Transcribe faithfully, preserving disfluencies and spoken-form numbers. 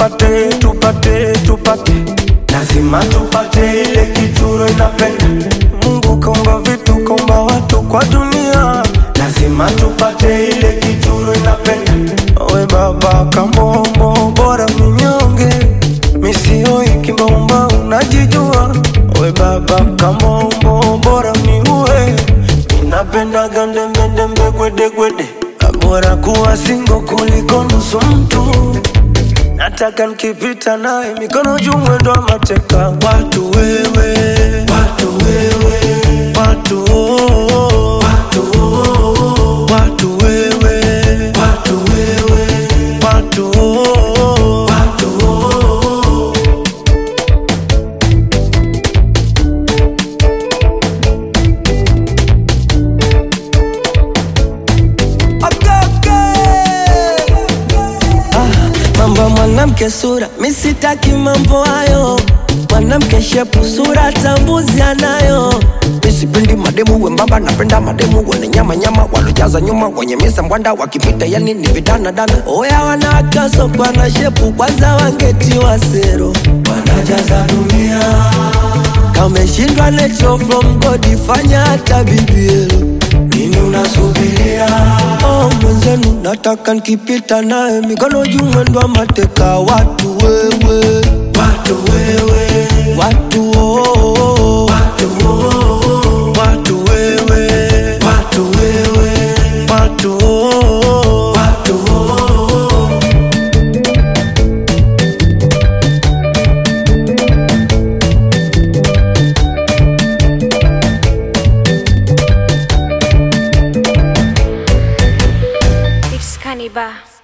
tupate, tupate, tupate. Lazima tupate ile kituro inapenda. Mungu kaumba vitu, kaumba watu kwa dunia. Lazima tupate ile kituro inapenda. Owe baba kamombo bora minyonge, misioi kimbomba unajijua. Owe baba kamombo bora miue, inapenda gande mende mbe gwede gwede. Bora kuwa singo kuliko nusu mtu. Nataka nikipita nawe mikono juu mwendo wa mateka. Watu wewe, watu wewe, watu oh, watu oh, watu wewe, watu wewe, watu oh, watu oh. Mambo mwanamke sura, misitaki mambo hayo. Mwanamke shepu sura tambuzi anayo. Misipendi mademu wembamba, napenda mademu wene nyama nyama. Walojaza nyuma, wenye misa mwanda, wakipita yani ni vidana dana. Oya wanakaso kwa na shepu, kwanza wangeti wa sero. Wanajaza dunia kameshindwa nature from God, ifanya hata bibielo. Nini unasubiria? Oh mwenzenu, nataka nikipita nae mikono juu mwendo wa mateka. Watu wewe, watu wewe, watu oh, watu oh, watu wewe, watu wewe, watu oh, watu oh. It's Cannibal.